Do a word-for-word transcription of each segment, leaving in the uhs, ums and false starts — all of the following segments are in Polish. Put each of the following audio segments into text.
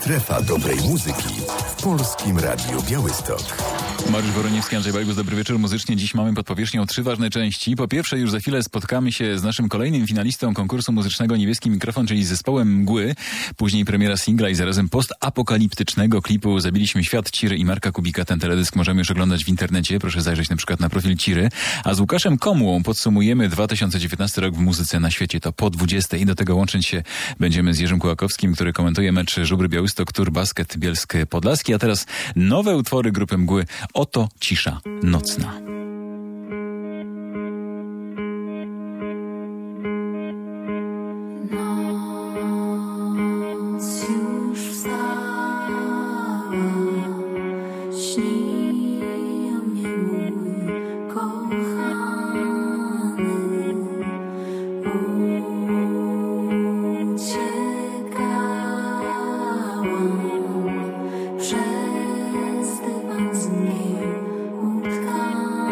Strefa dobrej muzyki w Polskim Radiu Białystok. Mariusz Woroniewski, Andrzej Bajgus, dobry wieczór. Muzycznie dziś mamy pod powierzchnią trzy ważne części. Po pierwsze, już za chwilę spotkamy się z naszym kolejnym finalistą konkursu muzycznego Niebieski Mikrofon, czyli z zespołem Mgły. Później premiera singla i zarazem postapokaliptycznego klipu Zabiliśmy świat Ciry i Marka Kubika. Ten teledysk możemy już oglądać w internecie. Proszę zajrzeć na przykład na profil Ciry. A z Łukaszem Komułą podsumujemy dwa tysiące dziewiętnasty rok w muzyce na świecie. To po dwudziestej. I do tego łączyć się będziemy z Jerzym Kułakowskim, który komentuje mecz Żubry Białystok, Turbasket Bielsk Podlaski. A teraz nowe utwory grupy Mgły. Oto cisza nocna. Noc już wstała, śni o mnie mój kochany. Uciekałam przez dywan z nim utkany.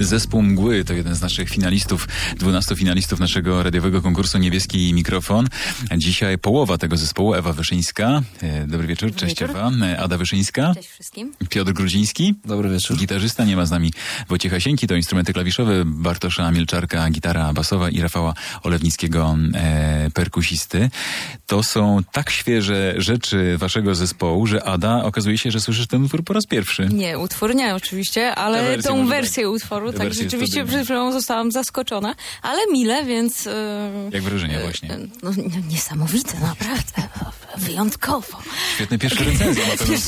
Zespół Mgły to jeden z naszych finalistów, dwunastu finalistów naszego radiowego konkursu Niebieski Mikrofon. Dzisiaj połowa tego zespołu, Ewa Wyszyńska. Dobry wieczór, Dobry cześć wieczór. Ewa. Ada Wyszyńska. Cześć wszystkim. Piotr Grudziński. Dobry wieczór. Gitarzysta, nie ma z nami Wojciecha Sieńki, to instrumenty klawiszowe, Bartosza Mielczarka, gitara basowa i Rafała Olewnickiego, e, perkusisty. To są tak świeże rzeczy waszego zespołu, że Ada, okazuje się, że słyszysz ten utwór po raz pierwszy. Nie, utwór nie oczywiście, ale Tę wersję tą może wersję utworu, tak wersję rzeczywiście studyjną. przed chwilą zostałam zaskoczona, ale mile, więc... Yy, Jak wrażenie właśnie? No, no, niesamowite, naprawdę. Wyjątkowo. Świetne pierwsze recenzje na pewno.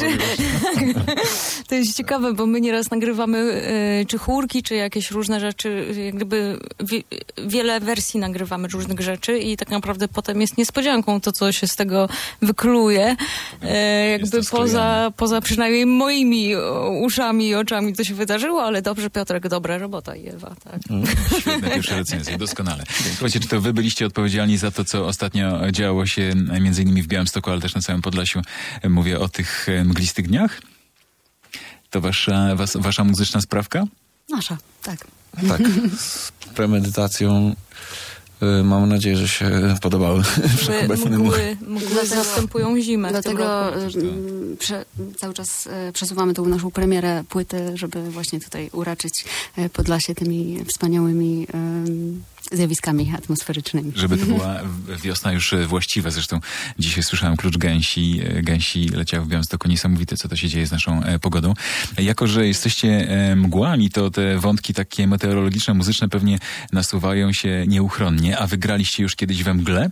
To jest ciekawe, bo my nieraz nagrywamy y, czy chórki, czy jakieś różne rzeczy, jak gdyby wie, wiele wersji nagrywamy różnych rzeczy i tak naprawdę potem jest niespodzianką to, co się z tego wykluje. E, jakby to poza, poza przynajmniej moimi o, uszami i oczami to się wydarzyło, ale dobrze, Piotrek, dobra robota i Ewa, tak. Świetne pierwsze recenzje, doskonale. Słuchajcie, czy to wy byliście odpowiedzialni za to, co ostatnio działo się między innymi w Białymstoku, ale też na całym Podlasiu? Mówię o tych mglistych dniach? To wasza, was, wasza muzyczna sprawka? Nasza, tak. Tak, z premedytacją. y, Mam nadzieję, że się podobały wszechobecnym. Mgły, mgły zastępują zimę w tym Dlatego roku. y, prze, cały czas y, przesuwamy tą naszą premierę płyty, żeby właśnie tutaj uraczyć y, Podlasie tymi wspaniałymi y, zjawiskami atmosferycznymi. Żeby to była wiosna już właściwa. Zresztą dzisiaj słyszałem klucz gęsi. Gęsi leciały w Białymstoku. Niesamowite, co to się dzieje z naszą e, pogodą. Jako że jesteście e, mgłami, to te wątki takie meteorologiczne, muzyczne pewnie nasuwają się nieuchronnie. A wygraliście już kiedyś we mgle?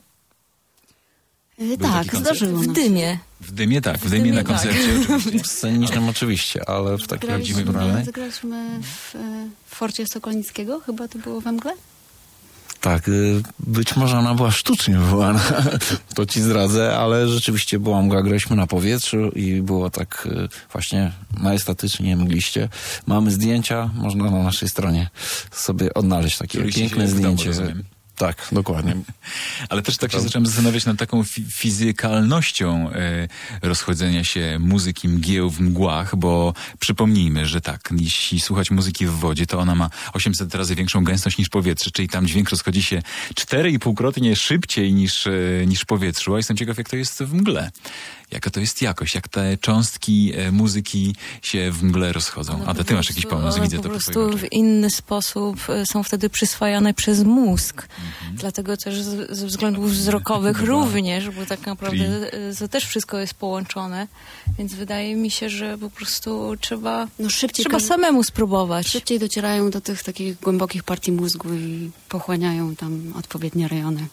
Y, Był tak, taki koncert? zdarzyło W nam dymie. W dymie tak, w dymie, dymie na tak. koncercie oczywiście. Scenicznym oczywiście, ale w takiej Zagraliśmy, naturalnej. zagraliśmy w, y, w Forcie Sokolnickiego, chyba to było we mgle? Tak, y, być może ona była sztucznie wywołana, to ci zdradzę, ale rzeczywiście była mgła, graliśmy na powietrzu i było tak y, właśnie majestatycznie, mgliście. Mamy zdjęcia, można na naszej stronie sobie odnaleźć takie Czuliście się piękne jak w domu, zdjęcie. rozumiem. Tak, dokładnie. Ale też tak się zacząłem zastanawiać nad taką fi- fizykalnością e, rozchodzenia się muzyki mgieł w mgłach, bo przypomnijmy, że tak, jeśli słuchać muzyki w wodzie, to ona ma osiemset razy większą gęstość niż powietrze, czyli tam dźwięk rozchodzi się cztery i pół krotnie szybciej niż, e, niż w powietrzu, a jestem ciekaw, jak to jest w mgle. Jaka to jest jakość, jak te cząstki e, muzyki się w mgle rozchodzą. A ty masz jakiś pomysł, One widzę po to po prostu twoich w oczach. inny sposób e, są wtedy przyswajane przez mózg. Dlatego też z, ze względów wzrokowych Dobra. również, bo tak naprawdę Czyli- e, to też wszystko jest połączone. Więc wydaje mi się, że po prostu trzeba, No szybciej, trzeba każdy- samemu spróbować. szybciej docierają do tych takich głębokich partii mózgu i pochłaniają tam odpowiednie rejony.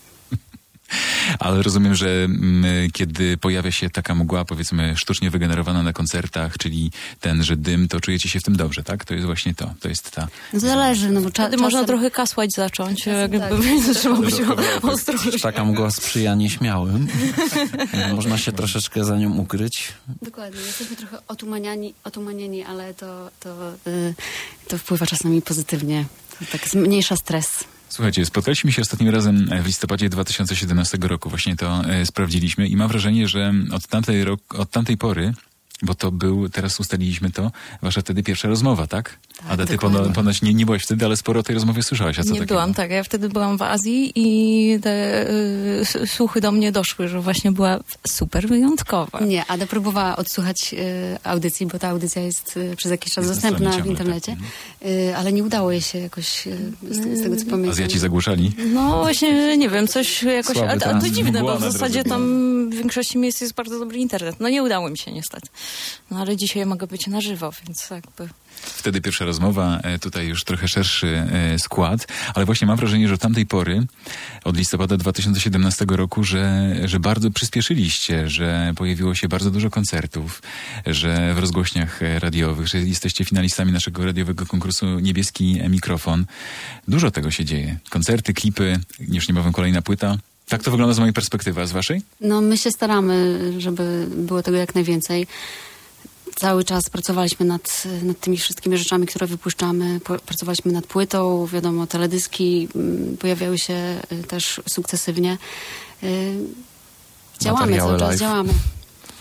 Ale rozumiem, że mm, kiedy pojawia się taka mgła, powiedzmy, sztucznie wygenerowana na koncertach, czyli ten, że dym, to czujecie się w tym dobrze, tak? To jest właśnie to. To jest ta... No zależy, no bo cza, Wtedy można czasem- trochę kasłać zacząć, jakby, tak. więc trzeba być ostrożnym. Taka mgła sprzyja nieśmiałym. Można się troszeczkę za nią ukryć. Dokładnie, jesteśmy trochę otumaniani, otumanieni, ale to, to, y, to wpływa czasami pozytywnie. To tak zmniejsza stres. Słuchajcie, spotkaliśmy się ostatnim razem w listopadzie dwa tysiące siedemnastego roku. Właśnie to e, sprawdziliśmy i mam wrażenie, że od tamtej, rok, od tamtej pory, bo to był, teraz ustaliliśmy to, wasza wtedy pierwsza rozmowa, tak? Tak, Ada, ty dokładnie. pono, ponoć nie, nie byłaś wtedy, ale sporo o tej rozmowie słyszałaś. A co Nie takiego? byłam, tak. Ja wtedy byłam w Azji i te y, s- słuchy do mnie doszły, że właśnie była super wyjątkowa. Nie, Ada próbowała odsłuchać y, audycji, bo ta audycja jest y, przez jakiś czas Jest na dostępna stronie w ciągle, internecie, tak. y, ale nie udało jej się jakoś, y, z, z tego co pamiętam. Azjaci zagłuszali? No właśnie, nie wiem, coś jakoś... A, Słaby a to transport. dziwne, Mgła bo w na zasadzie drodze tam w większości miejsc jest bardzo dobry internet. No nie udało mi się niestety. No ale dzisiaj mogę być na żywo, więc jakby... Wtedy pierwsza rozmowa, e, tutaj już trochę szerszy e, skład, ale właśnie mam wrażenie, że od tamtej pory, od listopada dwa tysiące siedemnastego roku, że, że bardzo przyspieszyliście, że pojawiło się bardzo dużo koncertów, że w rozgłośniach e, radiowych, że jesteście finalistami naszego radiowego konkursu Niebieski Mikrofon. Dużo tego się dzieje. Koncerty, klipy, już niebawem kolejna płyta. Tak to wygląda z mojej perspektywy, a z waszej? No my się staramy, żeby było tego jak najwięcej. Cały czas pracowaliśmy nad, nad tymi wszystkimi rzeczami, które wypuszczamy. Po, pracowaliśmy nad płytą, wiadomo, teledyski mm, pojawiały się y, też sukcesywnie. Y, działamy Materiały cały czas, live. działamy.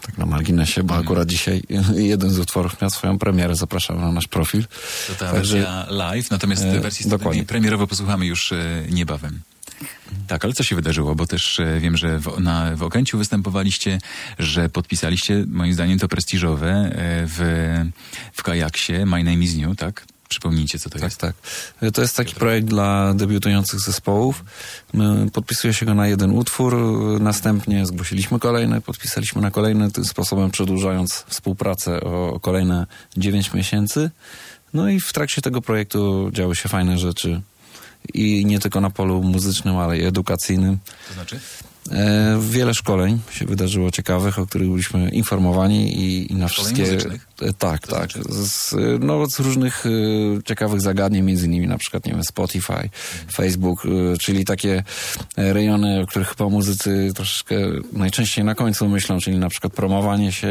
Tak na marginesie, bo akurat dzisiaj jeden z utworów miał swoją premierę. Zapraszam na nasz profil. To ta Także, wersja live, natomiast e, wersji studyjnej premierowo posłuchamy już e, niebawem. Tak, ale co się wydarzyło? Bo też e, wiem, że w, na, w Okęciu występowaliście, że podpisaliście, moim zdaniem to prestiżowe, e, w, w Kajaksie My Name is New, tak? Przypomnijcie, co to tak, jest. Tak, tak. To jest taki projekt dla debiutujących zespołów. My podpisuje się go na jeden utwór, następnie zgłosiliśmy kolejne, podpisaliśmy na kolejne, tym sposobem przedłużając współpracę o kolejne dziewięć miesięcy. No i w trakcie tego projektu działy się fajne rzeczy. I nie tylko na polu muzycznym, ale i edukacyjnym. To znaczy? E, wiele szkoleń się wydarzyło ciekawych, o których byliśmy informowani i, i na Szkoleń wszystkie... muzycznych? E, tak, To tak. znaczy? Z, no, z różnych e, ciekawych zagadnień, między innymi na przykład, nie wiem, Spotify, mhm. Facebook, e, czyli takie e, rejony, o których chyba muzycy troszeczkę najczęściej na końcu myślą, czyli na przykład promowanie się...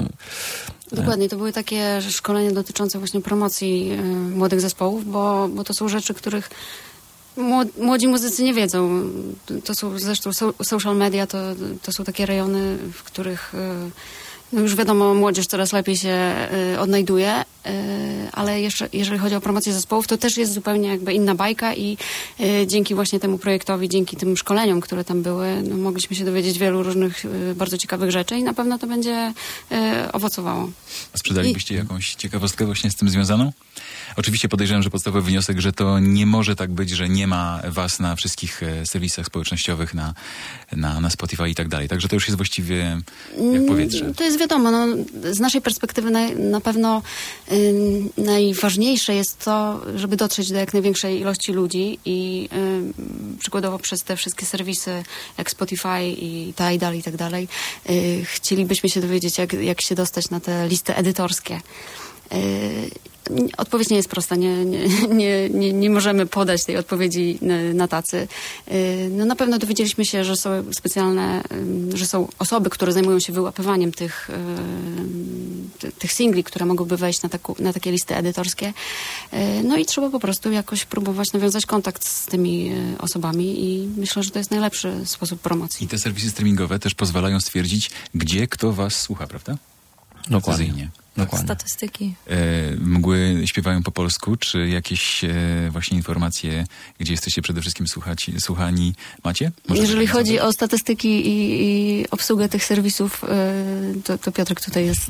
E, Dokładnie, to były takie szkolenia dotyczące właśnie promocji y, młodych zespołów, bo, bo to są rzeczy, których młodzi muzycy nie wiedzą. To są zresztą so, social media, to, to są takie rejony, w których y, no już wiadomo, młodzież coraz lepiej się y, odnajduje, y, ale jeszcze, jeżeli chodzi o promocję zespołów, to też jest zupełnie jakby inna bajka i y, dzięki właśnie temu projektowi, dzięki tym szkoleniom, które tam były, no, mogliśmy się dowiedzieć wielu różnych y, bardzo ciekawych rzeczy i na pewno to będzie y, owocowało. A sprzedalibyście I... jakąś ciekawostkę właśnie z tym związaną? Oczywiście podejrzewam, że podstawowy wniosek, że to nie może tak być, że nie ma was na wszystkich e, serwisach społecznościowych, na, na, na Spotify i tak dalej. Także to już jest właściwie jak powietrze. To jest wiadomo, no, z naszej perspektywy na, na pewno y, najważniejsze jest to, żeby dotrzeć do jak największej ilości ludzi i y, przykładowo przez te wszystkie serwisy jak Spotify i Tidal i tak dalej y, chcielibyśmy się dowiedzieć, jak, jak się dostać na te listy edytorskie. Y, Odpowiedź nie jest prosta, nie, nie, nie, nie, nie możemy podać tej odpowiedzi na tacy. No na pewno dowiedzieliśmy się, że są specjalne, że są osoby, które zajmują się wyłapywaniem tych, tych singli, które mogłyby wejść na, taku, na takie listy edytorskie. No i trzeba po prostu jakoś próbować nawiązać kontakt z tymi osobami i myślę, że to jest najlepszy sposób promocji. I te serwisy streamingowe też pozwalają stwierdzić, gdzie kto was słucha, prawda? Dokładnie. Dokładnie. Statystyki. E, mgły śpiewają po polsku, czy jakieś e, właśnie informacje, gdzie jesteście przede wszystkim słuchać, słuchani, macie? Może Jeżeli chodzi o statystyki i, i obsługę tych serwisów, y, to, to Piotrek tutaj jest...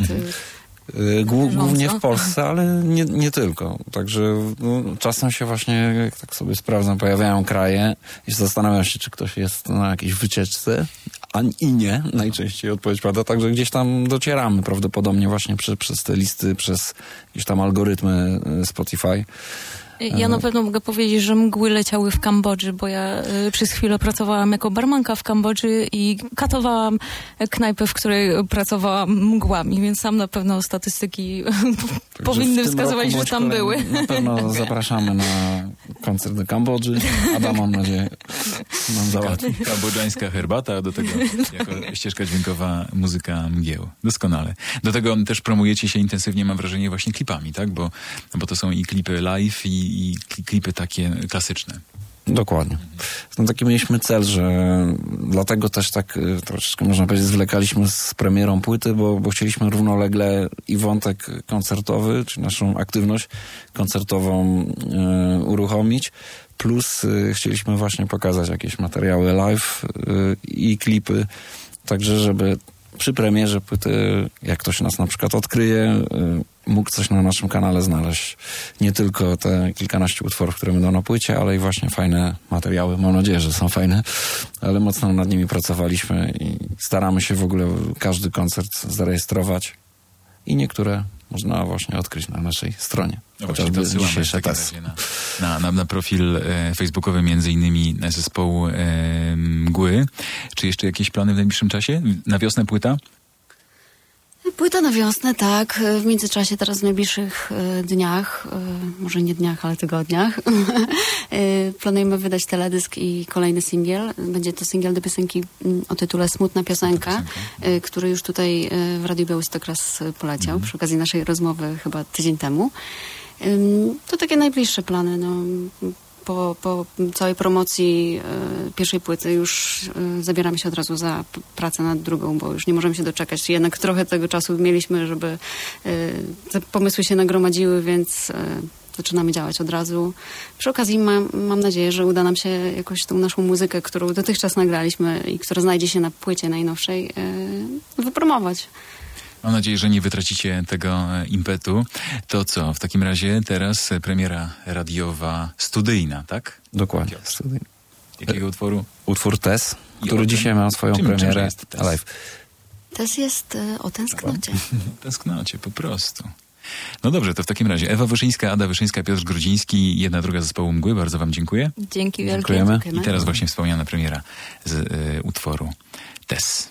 Y, Głó- głównie w Polsce, ale nie, nie tylko. Także no, czasem się właśnie, jak tak sobie sprawdzam, pojawiają kraje i zastanawiam się, czy ktoś jest na jakiejś wycieczce, a i nie. Najczęściej odpowiedź pada. Także gdzieś tam docieramy prawdopodobnie właśnie przy, przez te listy, przez jakieś tam algorytmy Spotify. Ja na pewno mogę powiedzieć, że mgły leciały w Kambodży, bo ja y, przez chwilę pracowałam jako barmanka w Kambodży i katowałam knajpę, w której pracowałam mgłami, więc tam na pewno statystyki powinny wskazywać, że tam były. Na pewno zapraszamy na koncert do Kambodży. Adam, mam nadzieję, nam załatwi. Kambodżańska herbata, a do tego jako ścieżka dźwiękowa muzyka mgieł. Doskonale. Do tego też promujecie się intensywnie, mam wrażenie, właśnie klipami, tak? Bo, bo to są i klipy live, i i klipy takie klasyczne. Dokładnie. No taki mieliśmy cel, że dlatego też tak troszeczkę, można powiedzieć, zwlekaliśmy z premierą płyty, bo, bo chcieliśmy równolegle i wątek koncertowy, czy naszą aktywność koncertową y, uruchomić, plus y, chcieliśmy właśnie pokazać jakieś materiały live y, i klipy, także żeby przy premierze płyty, jak ktoś nas na przykład odkryje, y, mógł coś na naszym kanale znaleźć. Nie tylko te kilkanaście utworów, które będą na płycie, ale i właśnie fajne materiały. Mam nadzieję, że są fajne, ale mocno nad nimi pracowaliśmy i staramy się w ogóle każdy koncert zarejestrować i niektóre można właśnie odkryć na naszej stronie. No właśnie, to odsyłamy w takim razie na, na, na, na profil e, facebookowy między innymi zespołu e, Mgły. Czy jeszcze jakieś plany w najbliższym czasie? Na wiosnę płyta? Płyta na wiosnę, tak. W międzyczasie teraz w najbliższych y, dniach, y, może nie dniach, ale tygodniach, y, planujemy wydać teledysk i kolejny singiel. Będzie to singiel do piosenki y, o tytule Smutna piosenka, y, który już tutaj y, w Radiu Białystok raz poleciał mm. przy okazji naszej rozmowy chyba tydzień temu. Y, to takie najbliższe plany, no. po, po całej promocji e, pierwszej płyty już e, zabieramy się od razu za p- pracę nad drugą, bo już nie możemy się doczekać. Jednak trochę tego czasu mieliśmy, żeby e, te pomysły się nagromadziły, więc e, zaczynamy działać od razu. Przy okazji mam, mam nadzieję, że uda nam się jakoś tą naszą muzykę, którą dotychczas nagraliśmy i która znajdzie się na płycie najnowszej, e, wypromować. Mam nadzieję, że nie wytracicie tego e, impetu. To co? W takim razie teraz e, premiera radiowa studyjna, tak? Dokładnie. Piotr. Jakiego utworu? Utwór Tess, I który o tym? dzisiaj ma swoją Czym- czymże premierę jest Tess? live. Też jest e, o tęsknocie. Tęsknocie, po prostu. No dobrze, to w takim razie Ewa Wyszyńska, Ada Wyszyńska, Piotr Grudziński, jedna druga zespołu Mgły. Bardzo wam dziękuję. Dzięki wielkie. Dziękujemy. Dziękujemy. I teraz właśnie wspomniana premiera z y, utworu Tess.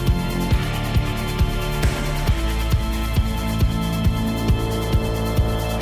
Thank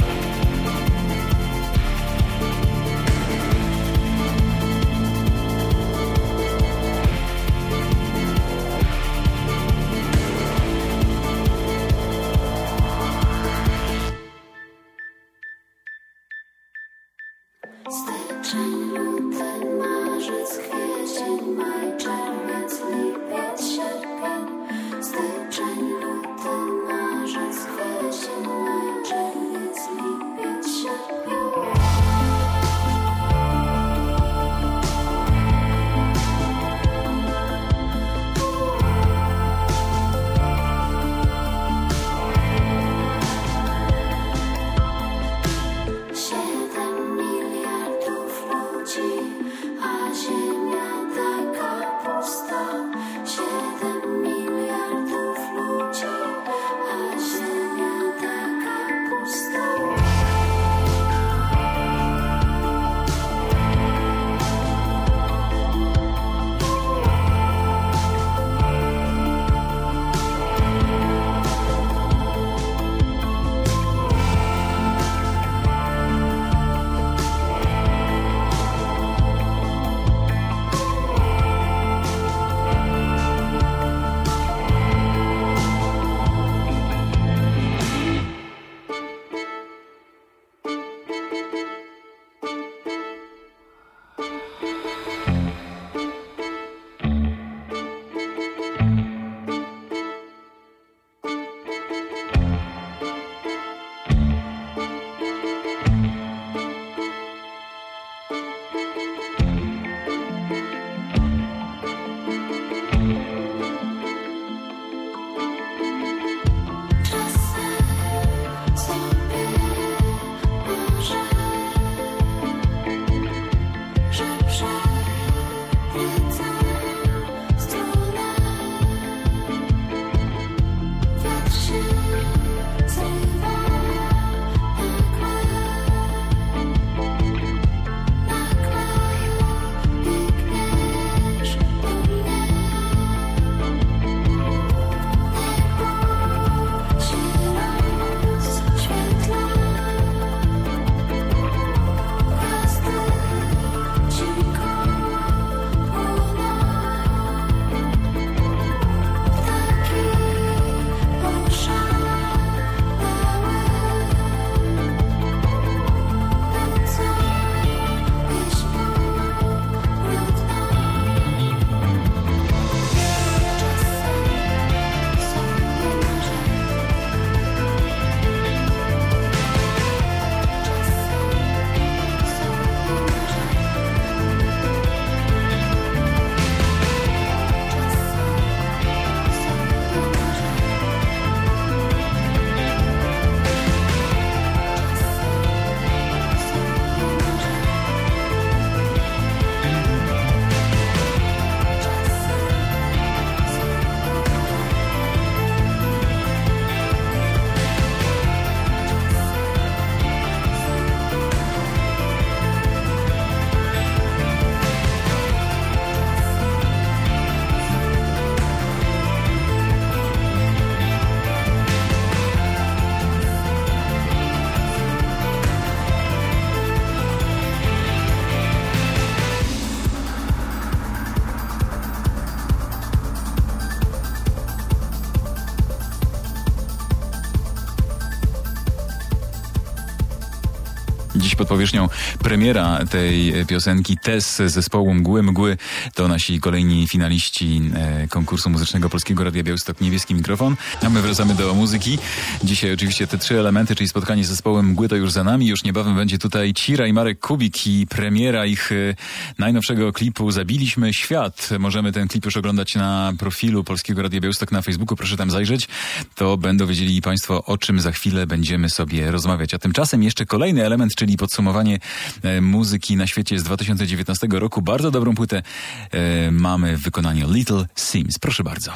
powierzchnią premiera tej piosenki Tess z zespołu Mgły. Mgły to nasi kolejni finaliści e, konkursu muzycznego Polskiego Radia Białystok Niebieski Mikrofon. A my wracamy do muzyki. Dzisiaj oczywiście te trzy elementy, czyli spotkanie z zespołem Mgły to już za nami. Już niebawem będzie tutaj Cira i Marek Kubik i premiera ich e, najnowszego klipu Zabiliśmy Świat. Możemy ten klip już oglądać na profilu Polskiego Radia Białystok na Facebooku. Proszę tam zajrzeć. To będą wiedzieli Państwo, o czym za chwilę będziemy sobie rozmawiać. A tymczasem jeszcze kolejny element, czyli podsumowanie e, muzyki na świecie z dwa tysiące dziewiętnastego roku. Bardzo dobrą płytę e, mamy w wykonaniu Little Sims. Proszę bardzo.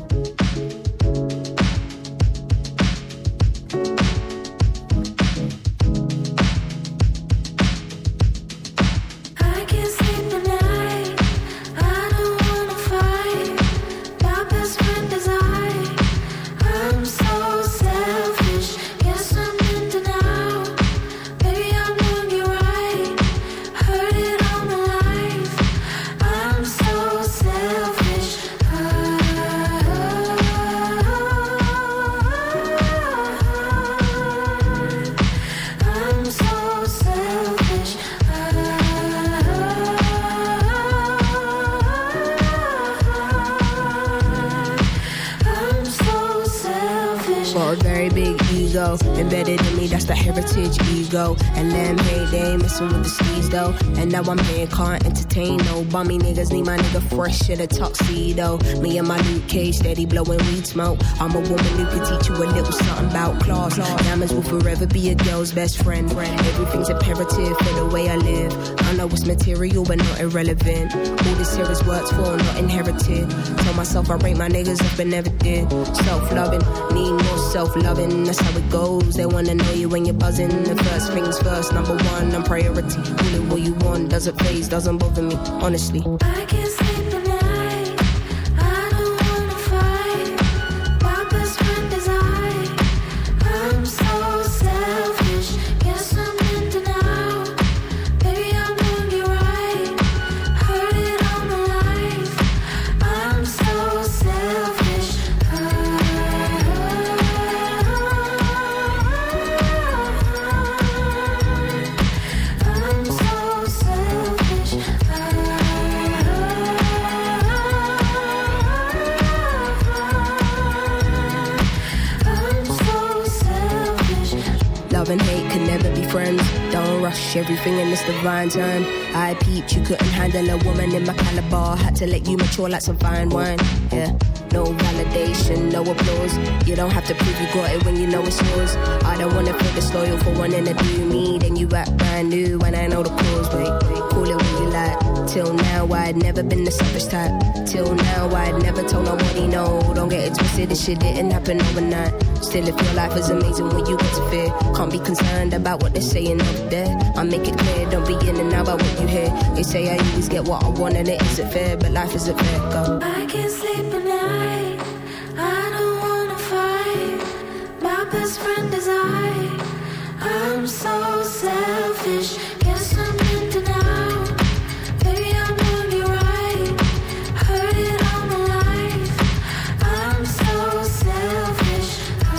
Embedded in me, that's the heritage ego. And them hate, they ain't messing with the steez though. And now I'm here, can't entertain no bummy niggas. Need my nigga fresh shit, a tuxedo. Me and my Luke Cage, steady blowing weed smoke. I'm a woman who can teach you a little something about class. Diamonds will forever be a girl's best friend. Everything's imperative for the way I live. I know it's material, but not irrelevant. All this here is worked for, not inherited. Tell myself I rate my niggas up and never did. Self-loving, need more self-loving. That's how it goes. They wanna know you when you're buzzing. The first things first, number one, I'm priority. Call it what you want, doesn't phase, doesn't bother me, honestly. I can't sleep at night. I don't wanna fight. My best friend is I. I'm so selfish. Guess I'm in denial. Baby, I'm doing you right. Heard it all my life. I'm so selfish. Love and hate can never be friends. Don't rush everything in this divine time. I peeped, you couldn't handle a woman in my caliber. Had to let you mature like some fine wine. Yeah, no validation, no applause. You don't have to prove you got it when you know it's yours. I don't wanna feel disloyal for wanting to do me. Then you act brand new when I know the cause. Wait, wait, call it what you like. Till now I'd never been the selfish type. Till now I'd never told nobody no. Don't get it twisted, this shit didn't happen overnight. Still if your life is amazing when you get to fear. Can't be concerned about what they're saying over there. I make it clear, don't be in and out about what you hear. They say I always get what I want and it isn't fair, but life isn't fair, go. I can't sleep at night. I don't wanna fight. My best friend is I. I'm so selfish. Guess I'm in denial. Baby, I'm doing you right. Heard it all my life. I'm so selfish.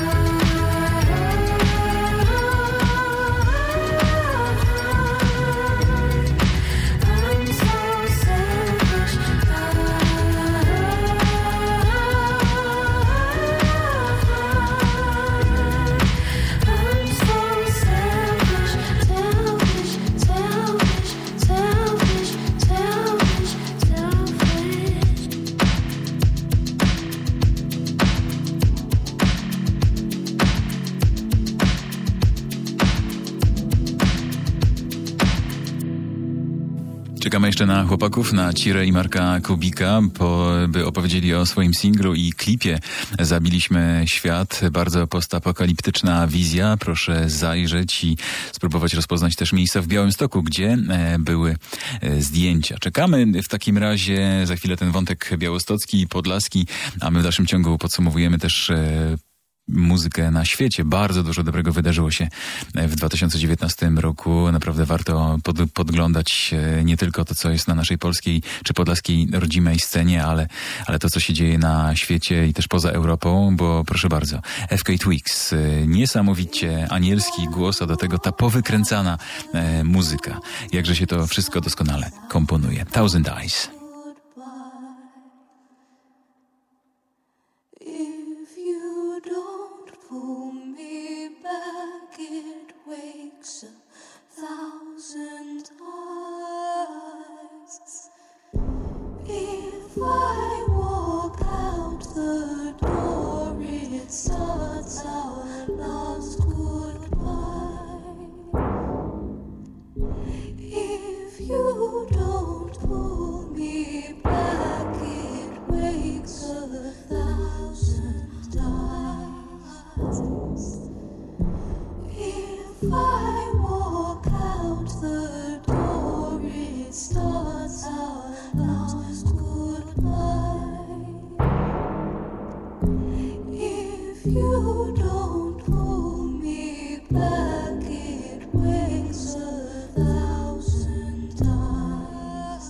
Czekamy jeszcze na chłopaków, na Cirę i Marka Kubika, po, by opowiedzieli o swoim singlu i klipie Zabiliśmy Świat. Bardzo postapokaliptyczna wizja. Proszę zajrzeć i spróbować rozpoznać też miejsca w Białymstoku, gdzie e, były e, zdjęcia. Czekamy w takim razie za chwilę ten wątek białostocki i podlaski, a my w dalszym ciągu podsumowujemy też e, muzykę na świecie. Bardzo dużo dobrego wydarzyło się w dwa tysiące dziewiętnastym roku. Naprawdę warto pod, podglądać nie tylko to, co jest na naszej polskiej czy podlaskiej rodzimej scenie, ale, ale to, co się dzieje na świecie i też poza Europą, bo proszę bardzo, F K Twigs, niesamowicie anielski głos, a do tego ta powykręcana e, muzyka. Jakże się to wszystko doskonale komponuje. Thousand Eyes. If you don't pull me back, it wakes a thousand eyes. If I walk out the door, it starts our last goodbye. If you don't pull me back, it wakes a thousand eyes. If I walk out the door, it starts our last goodbye. If you don't pull me back, it wakes a thousand eyes.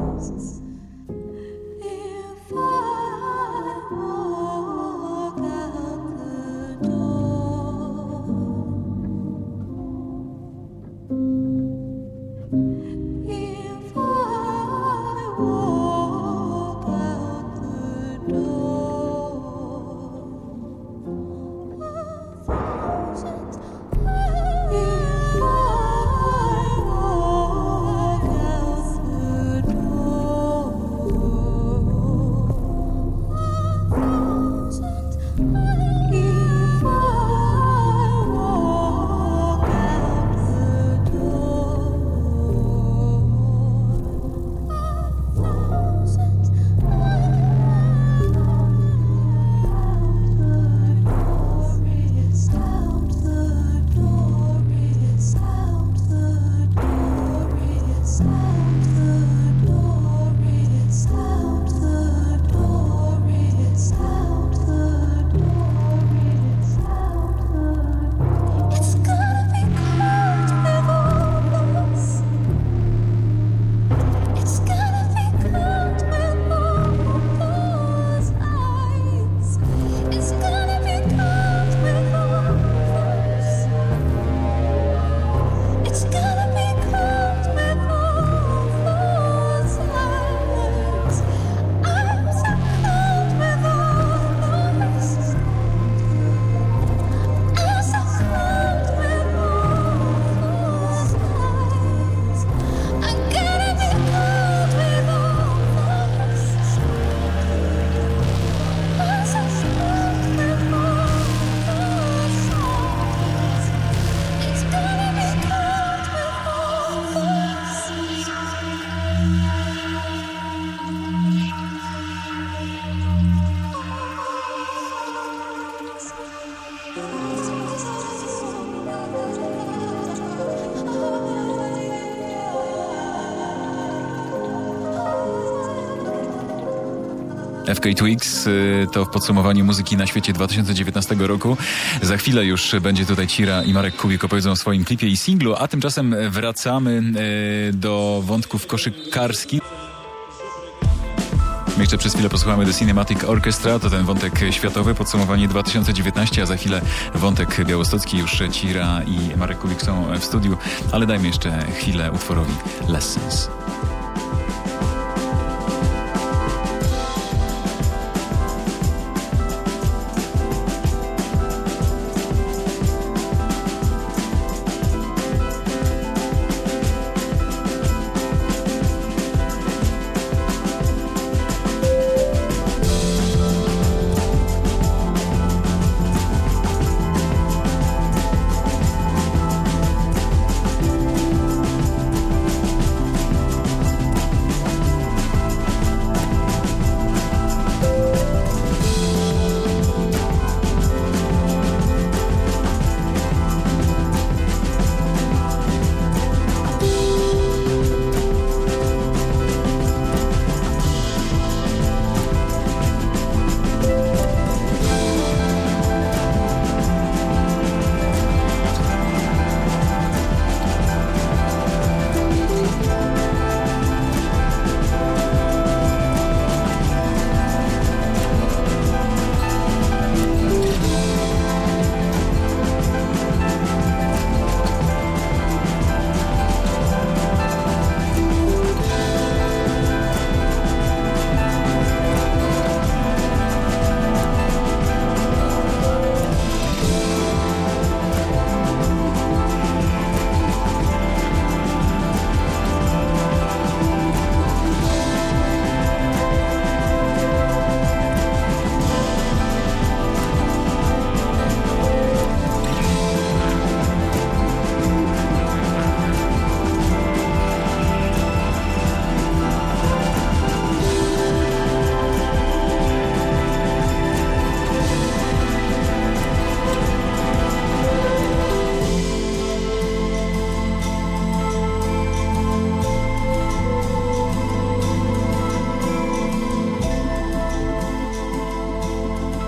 If I walk out the door, if I walk out the door, a thousand. If I walk out the door, a thousand. If I walk out the door, a thousand. It's out the door, it's out the door, it's out the door, it's out the door, it's out the door, it's out the door. It's gonna be cold with all of us. It's gonna be cold with all of those eyes. It's gonna be cold with all of us. It's gonna be cold with all of those eyes. I'm so cold with all those. I'm so cold with all those eyes. I'm gonna be cold with all those. I'm so cold with all those eyes. It's gonna be cold with all F K Twigs y, to w podsumowaniu muzyki na świecie dwa tysiące dziewiętnastego roku. Za chwilę już będzie tutaj Cira i Marek Kubik opowiedzą o swoim klipie i singlu, a tymczasem wracamy y, do wątków koszykarskich. My jeszcze przez chwilę posłuchamy The Cinematic Orchestra, to ten wątek światowy, podsumowanie dwa tysiące dziewiętnasty, a za chwilę wątek białostocki. Już Cira i Marek Kubik są w studiu, ale dajmy jeszcze chwilę utworowi Lessons.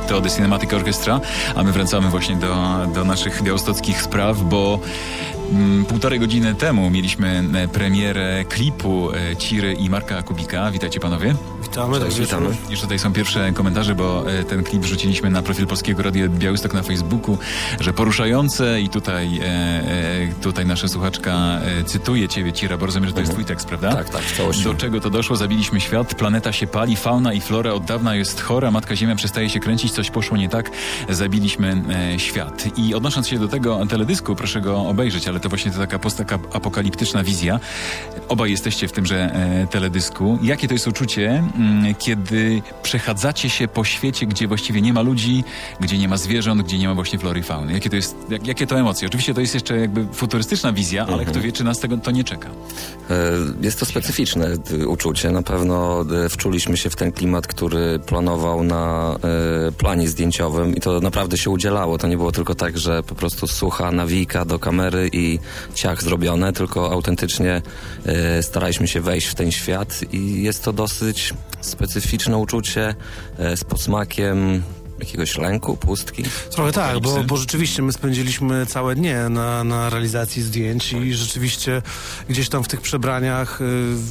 to The Cinematic Orchestra, a my wracamy właśnie do, do naszych białostockich spraw, bo mm, półtorej godziny temu mieliśmy e, premierę klipu e, Ciry i Marka Kubika. Witajcie panowie. Witamy, Cześć, witamy. Już tutaj są pierwsze komentarze, bo e, ten klip wrzuciliśmy na profil Polskiego Radia Białystok na Facebooku, że poruszające i tutaj, e, e, tutaj nasza słuchaczka e, cytuje ciebie, Cira, bo rozumiem, że to jest twój tekst, prawda? Tak, tak, w całości. Do czego to doszło? Zabiliśmy świat, planeta się pali, fauna i flora od dawna jest chora, Matka Ziemia przestaje się kręcić, coś poszło nie tak, zabiliśmy e, świat. I odnosząc się do tego teledysku, proszę go obejrzeć, ale to właśnie to taka postapokaliptyczna wizja. Obaj jesteście w tymże e, teledysku. Jakie to jest uczucie, m, kiedy przechadzacie się po świecie, gdzie właściwie nie ma ludzi, gdzie nie ma zwierząt, gdzie nie ma właśnie flory i fauny? Jakie to jest, jak, jakie to emocje? Oczywiście to jest jeszcze jakby futurystyczna wizja, ale Mhm. kto wie, czy nas tego to nie czeka. Jest to specyficzne y, uczucie. Na pewno y, wczuliśmy się w ten klimat, który planował na y, planie zdjęciowym i to naprawdę się udzielało. To nie było tylko tak, że po prostu sucha nawijka do kamery i ciach zrobione, tylko autentycznie y, staraliśmy się wejść w ten świat i jest to dosyć specyficzne uczucie y, z podsmakiem jakiegoś lęku, pustki. Trochę tak, bo, bo rzeczywiście my spędziliśmy całe dnie na, na realizacji zdjęć i rzeczywiście gdzieś tam w tych przebraniach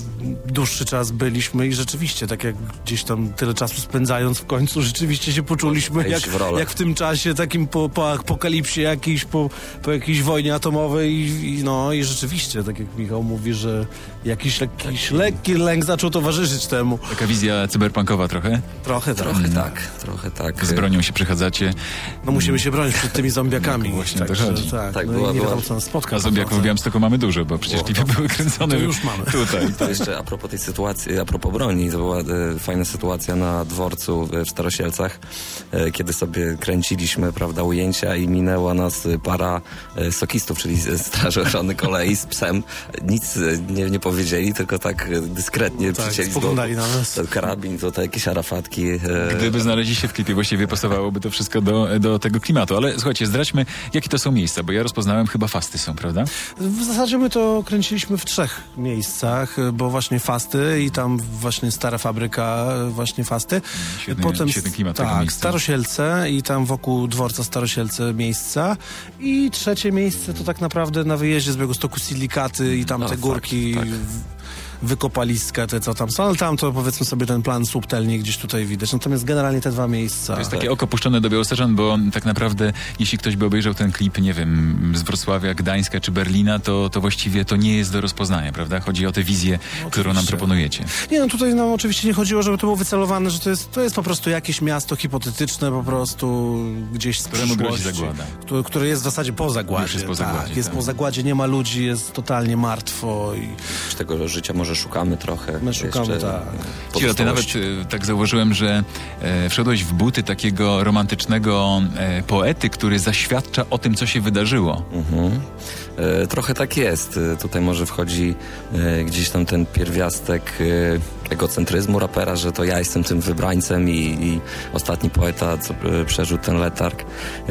y, dłuższy czas byliśmy i rzeczywiście tak jak gdzieś tam tyle czasu spędzając w końcu rzeczywiście się poczuliśmy Wejść jak, w rolę. jak w tym czasie takim po, po apokalipsie jakiejś, po, po jakiejś wojnie atomowej i, i no i rzeczywiście, tak jak Michał mówi, że jakiś, jakiś lekki lęk zaczął towarzyszyć temu. Taka wizja cyberpunkowa trochę? Trochę tak. Trochę tak, trochę tak. Z bronią się przechadzacie. No musimy się bronić przed tymi zombiakami. No, właśnie tak, to że chodzi. tak, Tak, no była- i nie była- wiadomo, co nas spotka. A zombiaków w Białymstoku mamy dużo, bo przecież klipy były kręcone to już mamy. tutaj. To jeszcze a propos tej sytuacji, a propos broni, to była e, fajna sytuacja na dworcu e, w Starosielcach, e, kiedy sobie kręciliśmy, prawda, ujęcia i minęła nas e, para e, sokistów, czyli z- Straży Ochrony Kolei z psem. Nic e, nie, nie powiedzieli, tylko tak e, dyskretnie Tak, przycięli z boku. spoglądali na nas. Ten karabin, to te jakieś arafatki. E, Gdyby znaleźli się w klipie, właściwie pasowałoby to wszystko do, do tego klimatu. Ale słuchajcie, zdradźmy, jakie to są miejsca, bo ja rozpoznałem, chyba Fasty są, prawda? W zasadzie my to kręciliśmy w trzech miejscach, bo właśnie Fasty i tam właśnie stara fabryka właśnie Fasty. Świetny- świetny klimat tego tak, miejsca. Starosielce i tam wokół dworca Starosielce miejsca. I trzecie miejsce to tak naprawdę na wyjeździe z Białegostoku Silikaty i tam No, te fakt, górki, tak. w- wykopaliska, te co tam są, ale tam to powiedzmy sobie ten plan subtelnie gdzieś tutaj widać. Natomiast generalnie te dwa miejsca. To jest takie oko puszczone do Białostoczan, bo tak naprawdę, jeśli ktoś by obejrzał ten klip, nie wiem, z Wrocławia, Gdańska czy Berlina, to, to właściwie to nie jest do rozpoznania, prawda? Chodzi o tę wizję, którą nam proponujecie. Nie, no tutaj nam oczywiście nie chodziło, żeby to było wycelowane, że to jest, to jest po prostu jakieś miasto hipotetyczne, po prostu gdzieś z Któremu grozi przyszłości, zagłada. które, które jest w zasadzie po zagładzie. Już jest po tak, zagładzie, jest tak. po zagładzie, nie ma ludzi, jest totalnie martwo i z tego życia może szukamy trochę. my szukamy, jeszcze tak. Cira, ty nawet pozostałości. e, tak zauważyłem, że e, wszedłeś w buty takiego romantycznego e, poety, który zaświadcza o tym, co się wydarzyło. Mhm. E, trochę tak jest. E, tutaj może wchodzi e, gdzieś tam ten pierwiastek e, egocentryzmu rapera, że to ja jestem tym wybrańcem i, i ostatni poeta, co e, przeżył ten letarg. E,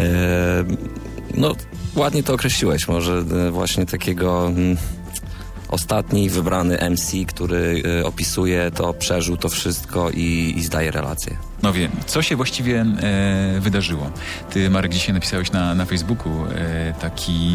no, ładnie to określiłeś. Może e, właśnie takiego... Mm, ostatni wybrany M C, który e, opisuje to, przeżył to wszystko i, i zdaje relację. No wiem, co się właściwie e, wydarzyło? Ty, Marek, dzisiaj napisałeś na, na Facebooku e, taki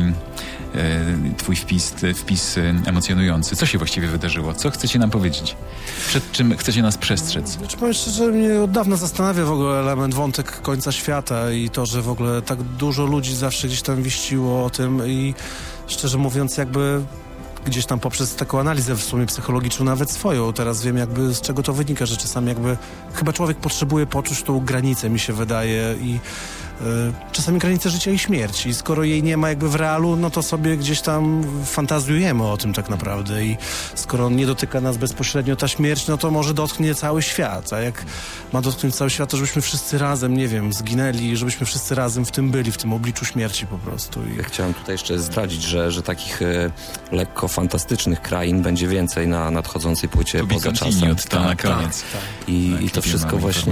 e, twój wpis, wpis e, emocjonujący. Co się właściwie wydarzyło? Co chcecie nam powiedzieć? Przed czym chcecie nas przestrzec? Znaczy, powiem szczerze, mnie od dawna zastanawia w ogóle element, wątek końca świata i to, że w ogóle tak dużo ludzi zawsze gdzieś tam wieściło o tym i szczerze mówiąc jakby gdzieś tam poprzez taką analizę w sumie psychologiczną, nawet swoją. Teraz wiem jakby z czego to wynika, że czasami jakby chyba człowiek potrzebuje poczuć tą granicę, mi się wydaje i y, czasami granicę życia i śmierci. I skoro jej nie ma jakby w realu, no to sobie gdzieś tam fantazjujemy o tym tak naprawdę i skoro nie dotyka nas bezpośrednio ta śmierć, no to może dotknie cały świat, a jak ma dotknąć cały świat, to żebyśmy wszyscy razem, nie wiem, zginęli, żebyśmy wszyscy razem w tym byli, w tym obliczu śmierci po prostu. I... Ja chciałem tutaj jeszcze zdradzić, że, że takich e, lekko fantastycznych krain będzie więcej na nadchodzącej płycie To poza Bizantini czasem. od ta na koniec. I, Na I to klipie wszystko mamy właśnie informacje.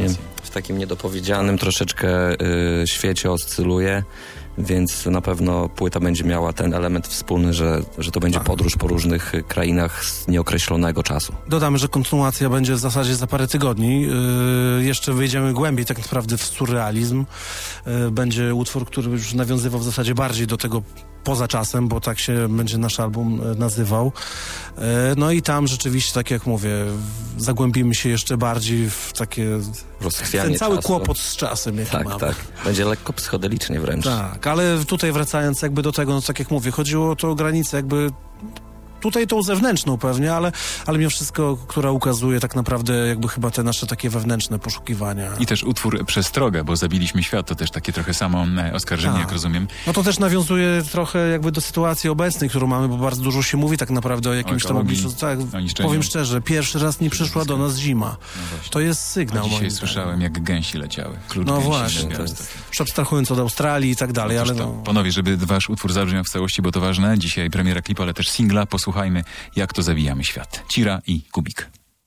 w takim niedopowiedzianym troszeczkę y, świecie oscyluje, więc na pewno płyta będzie miała ten element wspólny, że, że to będzie tak. podróż po różnych krainach z nieokreślonego czasu. Dodamy, że kontynuacja będzie w zasadzie za parę tygodni. Yy, jeszcze wyjdziemy głębiej tak naprawdę w surrealizm. Yy, będzie utwór, który już nawiązywał w zasadzie bardziej do tego poza czasem, bo tak się będzie nasz album yy, nazywał. Yy, no i tam rzeczywiście, tak jak mówię, w, zagłębimy się jeszcze bardziej w takie... Rozchwianie ten cały czasu. kłopot z czasem, jaki Tak, mamy. tak. Będzie lekko psychodelicznie wręcz. Tak, ale tutaj wracając jakby do tego, no tak jak mówię, chodziło o to granicę jakby tutaj tą zewnętrzną pewnie, ale, ale mimo wszystko, która ukazuje tak naprawdę jakby chyba te nasze takie wewnętrzne poszukiwania. I też utwór Przestrogę, bo zabiliśmy świat, to też takie trochę samo e, oskarżenie, Tak. jak rozumiem. No to też nawiązuje trochę jakby do sytuacji obecnej, którą mamy, bo bardzo dużo się mówi tak naprawdę o jakimś tam ekologii, obliczu. Tak, o niszczeniu. powiem szczerze, pierwszy raz nie przyszła do nas zima. No właśnie. To jest sygnał. A dzisiaj moim słyszałem, zdaniem. jak gęsi leciały. Klucz No gęsi właśnie, leciały. to jest, już abstrahując od Australii i tak dalej, Otóż ale to, no... Panowie, żeby wasz utwór zabrzmiał w całości, bo to ważne, dzisiaj premiera klipu, ale też singla, posłuchajmy, jak to zabijamy świat. Cira i Kubik.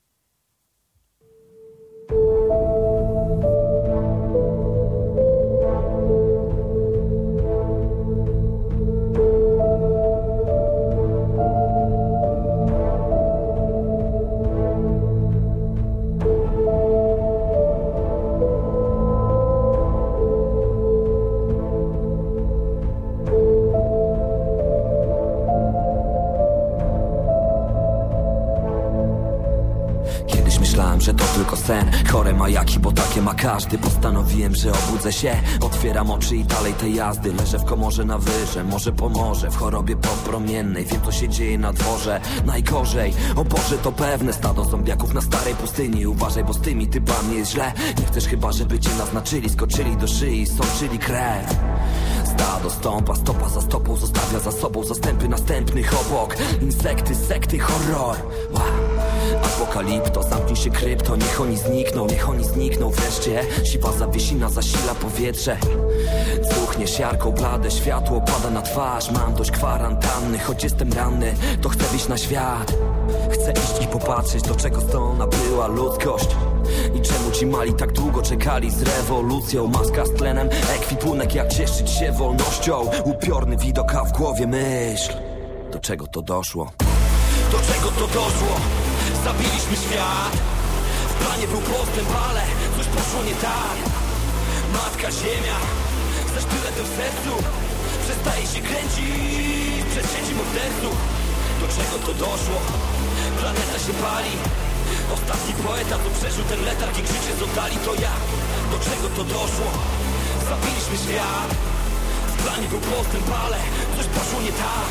Kiedyś myślałem, że to tylko sen. Chore majaki, bo takie ma każdy. Postanowiłem, że obudzę się. Otwieram oczy i dalej te jazdy. Leżę w komorze na wyże, może pomoże. W chorobie popromiennej, wiem co się dzieje na dworze. Najgorzej, o Boże to pewne. Stado zombiaków na starej pustyni. Uważaj, bo z tymi typami jest źle. Nie chcesz chyba, żeby cię naznaczyli. Skoczyli do szyi, sączyli krew. Stado stąpa, stopa za stopą. Zostawia za sobą zastępy następnych obok. Insekty, sekty, horror. Wow. Apokalipto, zamknij się krypto. Niech oni znikną, niech oni znikną wreszcie. Siwa zawiesina zasila powietrze. Cuchnie siarką, blade światło pada na twarz. Mam dość kwarantanny, choć jestem ranny, to chcę wyjść na świat. Chcę iść i popatrzeć, do czego stąd nabyła ludzkość. I czemu ci mali tak długo czekali z rewolucją. Maska z tlenem, ekwipunek, jak cieszyć się wolnością. Upiorny widok, a w głowie myśl. Do czego to doszło? Do czego to doszło? Zabiliśmy świat. W planie był postęp, ale coś poszło nie tak. Matka Ziemia ze sztyletem w sercu przestaje się kręcić przez sieci morderców. Do czego to doszło? Planeta się pali. Ostatni poeta, co przeżył ten letarg i krzyczy z oddali, to ja. Do czego to doszło? Zabiliśmy świat. W planie był postęp, ale coś poszło nie tak.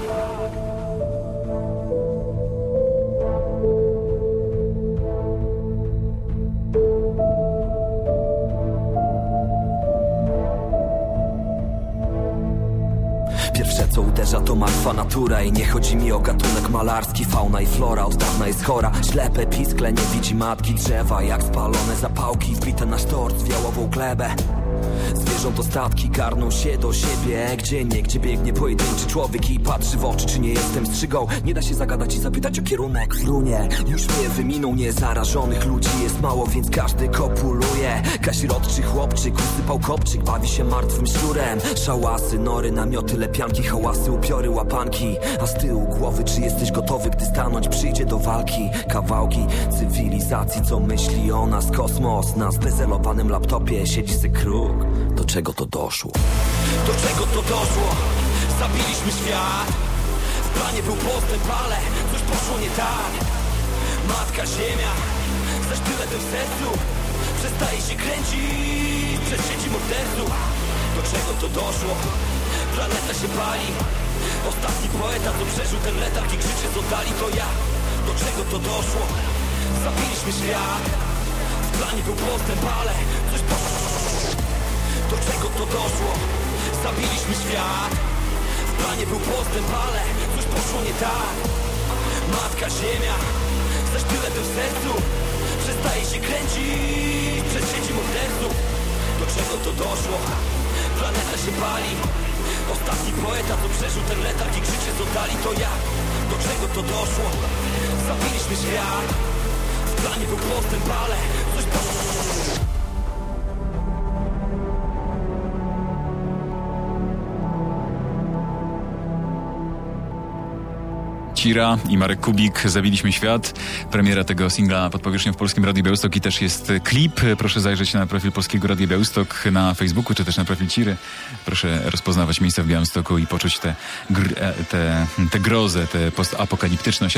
Pierwsze co uderza to martwa natura. I nie chodzi mi o gatunek malarski. Fauna i flora od dawna jest chora. Ślepe piskle, nie widzi matki. Drzewa jak spalone zapałki, wbite na sztorc w jałową glebę. Zwierząt statki garną się do siebie. Gdzie nie, gdzie biegnie pojedynczy człowiek i patrzy w oczy, czy nie jestem strzygą. Nie da się zagadać i zapytać o kierunek. Frunie, już mnie wyminą niezarażonych ludzi jest mało, więc każdy kopuluje. Kaśrodczy chłopczyk, usypał kopczyk, bawi się martwym szczurem. Szałasy, nory, namioty, lepianki, hałasy, upiory, łapanki. A z tyłu głowy, czy jesteś gotowy, gdy stanąć przyjdzie do walki? Kawałki cywilizacji, co myśli o nas kosmos. Na zbezelowanym laptopie siedzi se kruk. Do czego to doszło? Do czego to doszło? Zabiliśmy świat. W planie był postęp, ale coś poszło nie tak. Matka Ziemia ze sztyletem w sercu przestaje się kręcić przez sieci morderców. Do czego to doszło? Planeta się pali. Ostatni poeta, co przeżył ten letarg i krzyczy z oddali, to ja. Do czego to doszło? Zabiliśmy świat. W planie był postęp, ale coś poszło. Do czego to doszło? Zabiliśmy świat. W planie był postęp, ale coś poszło nie tak. Matka Ziemia ze sztyletem w sercu przestaje się kręcić przez sieci morderców. Do czego to doszło? Planeta się pali. Ostatni poeta, co przeżył ten letarg i krzyczy z oddali, to ja. Do czego to doszło? Zabiliśmy świat. W planie był postęp, ale coś poszło. Cira i Marek Kubik, Zabiliśmy świat. Premiera tego singla Pod powierzchnią w Polskim Radiu Białystok i też jest klip. Proszę zajrzeć na profil Polskiego Radia Białystok na Facebooku, czy też na profil Ciry. Proszę rozpoznawać miejsca w Białymstoku i poczuć tę te, te, te grozę, tę postapokaliptyczność.